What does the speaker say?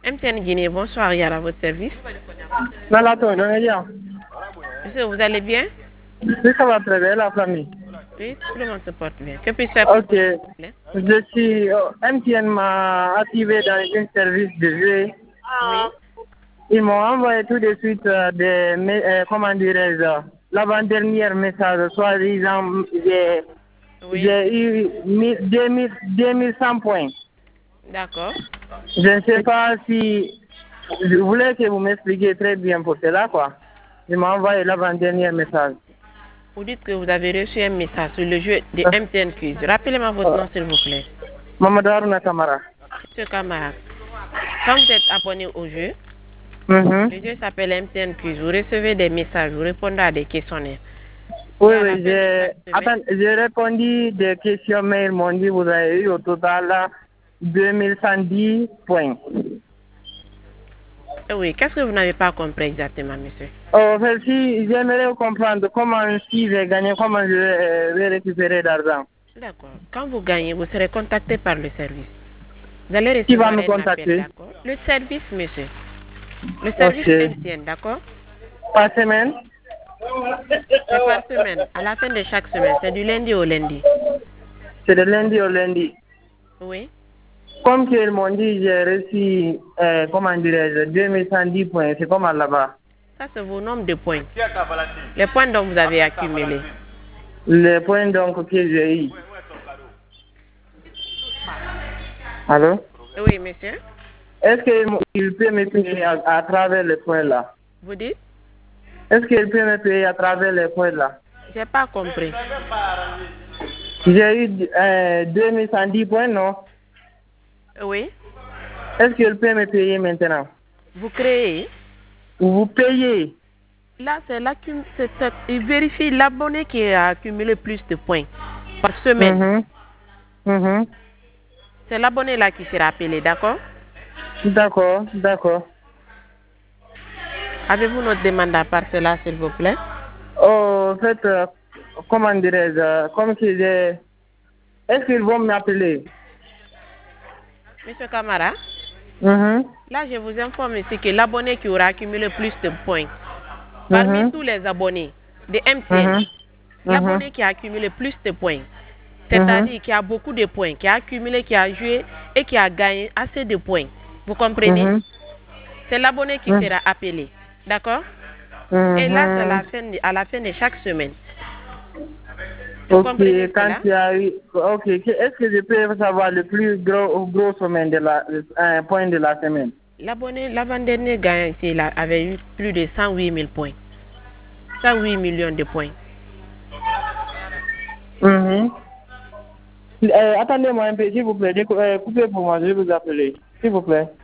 MTN Guinée, bonsoir, Yara, à votre service. Monsieur, vous allez bien? Oui, ça va très bien, la famille. Oui, tout le monde se porte bien. Que puis-je faire pour vous, s'il vous plaît? Je suis. MTN m'a activé dans un service de jeu. Oui. Ils m'ont envoyé tout de suite comment dirais-je, l'avant-dernier message, soi-disant, j'ai eu 2100 points. D'accord. Je ne sais pas si. Je voulais que vous m'expliquiez très bien pour cela, quoi. Ils m'ont envoyé l'avant-dernier message. Vous dites que vous avez reçu un message sur le jeu de MTN Quiz. Rappelez-moi votre nom, s'il vous plaît. Mamadou Harouna Kamara. Monsieur Kamara, quand vous êtes abonné au jeu, le jeu s'appelle MTN Quiz. Vous recevez des messages, vous répondez à des questionnaires. Oui, j'ai répondu des questions, mais ils m'ont dit que vous avez eu au total 2110 points. Oui, qu'est-ce que vous n'avez pas compris exactement, monsieur? Si j'aimerais comprendre comment, si j'ai gagné, comment je vais récupérer l'argent. D'accord. Quand vous gagnez, vous serez contacté par le service. Vous allez recevoir Qui va me un contacter? appel, d'accord? Le service, monsieur. Le service MTN, d'accord? Par semaine? C'est par semaine, à la fin de chaque semaine. C'est du lundi au lundi. C'est de lundi au lundi. Oui. Comme qu'ils m'ont dit, j'ai reçu, comment dirais-je, 2110 points. C'est comment là-bas? Ça, c'est vos nombres de points. Les points dont vous avez accumulés. Les points donc que j'ai eu. Allô? Oui, monsieur. Est-ce qu'il peut me payer à travers les points là? Vous dites? Est-ce qu'il peut me payer à travers les points là? J'ai pas compris. J'ai eu 2110 points, non? Oui. Est-ce qu'il peut me payer maintenant? Vous créez? Vous payez? Là, il vérifie l'abonné qui a accumulé plus de points par semaine. C'est l'abonné là qui sera appelé, d'accord? D'accord, d'accord. Avez-vous notre demande à part cela, s'il vous plaît? En fait, comment dirais-je, comme si j'ai... Est-ce qu'ils vont m'appeler? Monsieur Kamara? Là, je vous informe ici que l'abonné qui aura accumulé plus de points, parmi tous les abonnés de MTN, l'abonné qui a accumulé plus de points, c'est-à-dire qui a beaucoup de points, qui a accumulé, qui a joué et qui a gagné assez de points. Vous comprenez? C'est l'abonné qui sera appelé. D'accord? Et là, c'est à la fin de chaque semaine. Vous comprenez cela? Ok, est-ce que je peux savoir le plus gros sommet de point de la semaine? L'abonné, l'avant-dernier gagnant ici, il avait eu plus de 108 000 points. 108 millions de points. Attendez-moi un peu, s'il vous plaît. Coupez pour moi, je vais vous appeler. S'il vous plaît.